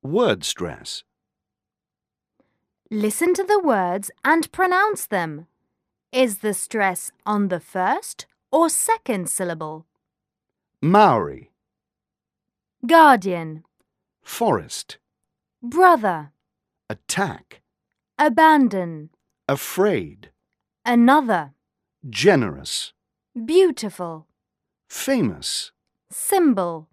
Word stress. Listen to the words and pronounce them. Is the stress on the first or second syllable? Maori. Guardian, Forest. brother, Attack. abandon, Afraid. another, Generous. beautiful, Famous. symbol.